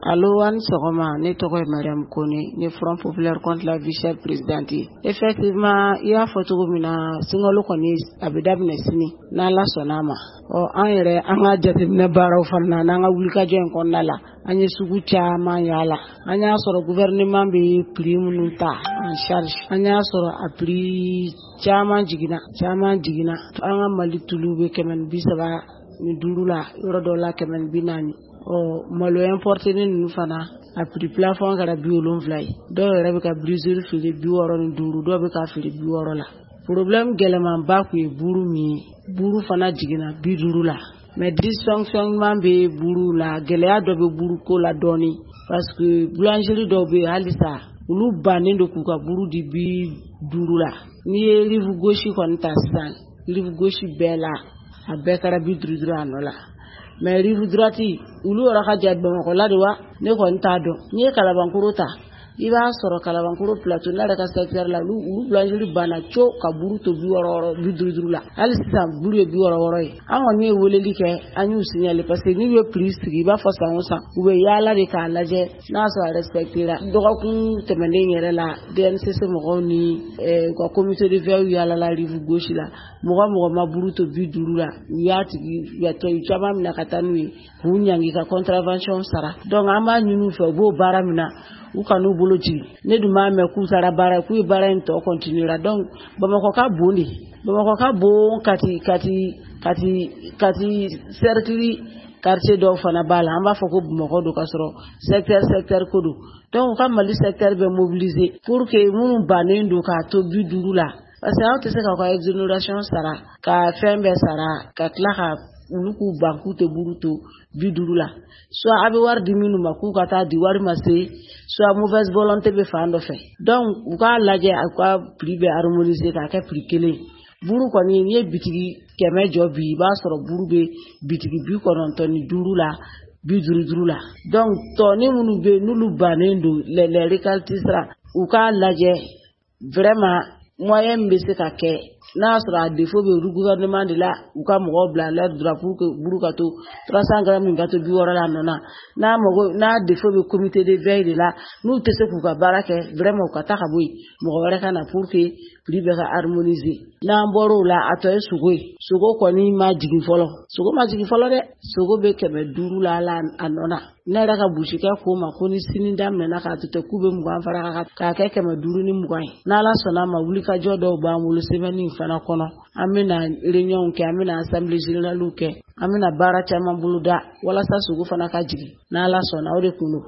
Allo an sɔgɔma ne tɔgɔ ye Mariam Kone ne Front Populaire contre la vie chère présidente. Effectivement i y'a fɔ cogo min na sunkalo kɔni a bɛ daminɛ sini n'Ala sɔnna ma. An yɛrɛ an ka jateminɛ baaraw fana n'an ka wulikajɔ in kɔnɔna la an ye sugu caman yaala. An y'a sɔrɔ gouvernement bɛ prix minnu ta en charge. An y'a sɔrɔ a prix caman jiginna. An ka Mali tulu bɛ 135 la yɔrɔ dɔw la 140. Malo importé ninnu fana a prix plafond kɛra 70 ye. Dɔw yɛrɛ bɛ ka brisure feere 65, dɔw bɛ ka feere 60 la. Problème gɛlɛmanba kun ye buru min ye. Buru fana jiginna 50 la. Mais dysfonctionnement bɛ buru la, gɛlɛya dɔ bɛ buru ko la dɔɔni parce que boulangerie dɔw bɛ halisa olu bannen do k'u ka buru di 50 la. Ni ye rive gauche kɔni ta sisan, rive gauche bɛɛ la a bɛɛ kɛra 50 a nɔ la. Mais rive droite olu yɔrɔ ka jan Bamakɔ la de wa ne kɔni t'a dɔn. N'i ye Kalabankoro ta i b'a sɔrɔ Kalabankoro plateau n'a yɛrɛ ka secteur la olu boulangerie banna co ka buru to 50 la. Hali sisan buru ye 60 ye. An kɔni ye weleli kɛ an y'u signaler parce que n'u ye prix sigi i b'a fɔ san o san u bɛ yaala de k'a lajɛ n'a sɔrɔ a respectera. Dɔgɔkun tɛmɛnen yɛrɛ la DNCC mɔgɔw ni ka comité de veille yaala la rive gauche la mɔgɔ ma buru to 50 la u y'a tigi u caman minɛ ka taa n'u ye k'u ɲangi ka contravention sara. Donc an b'a ɲini u fɛ u b'o baara min na u ka n'u bolo jigin. Ne dun b'a mɛn k'u taara baara k'u ye baara in tɔ continuera. Donc Bamakɔ ka bon de. Bamakɔ ka bon kati cercle quartier dɔw fana b'a la an b'a fɔ ko Bamakɔ do ka sɔrɔ secteur ko do. Donc ka Mali secteur bɛ mobiliser pour que minnu bannen do k'a to 50 la parce que aw tɛ se k'aw ka exonération sara ka fɛn bɛɛ sara ka tila ka olu k'u ban k'u tɛ buru to 50 la. Soit a bɛ wari di minnu ma k'u ka taa di wari ma se soit mauvaise volonté bɛ fan dɔ fɛ. Donc u k'a lajɛ a ka prix bɛ harmoniser k'a kɛ prix kelen. Buru kɔni n'i ye bitigi 100 jɔ bi i b'a sɔrɔ buru bɛ bitigi 95 la 50 la. Donc tɔni minnu bɛ n'olu bannen do les récalcitrants u k'a lajɛ vraiment moyen min bɛ se ka kɛ n'a sɔrɔ a défaut bɛ olu gouvernement de la u ka mɔgɔw bila leur droit pour que buru ka to 300 grammes min ka to 60 la nɔ na n'a défaut bɛ comité de veille de la n'u tɛ se k'u ka baara kɛ vraiment u ka taa ka bɔ yen mɔgɔ wɛrɛ ka na pour que prix bɛ ka harmoniser. N'an bɔr'o la a tɔ ye sogo ye. Sogo kɔni ma jigin fɔlɔ. Sogo ma jigin fɔlɔ dɛ. Sogo bɛ 500 la a nɔ na. Ne yɛrɛ ka busikɛ ko ma ko ni sini daminɛna k'a to tɛ k'u bɛ 20 fara k'a kɛ 220 ni 20 ye. N'Ala sɔnna ma wulikajɔ dɔw b'an bolo semaine in fana kɔnɔ. An bɛna réunion kɛ, an bɛna assemblée générale kɛ, an bɛna baara caman bolo da walasa sogo fana ka jigin. N'Ala sɔnna o de kun do.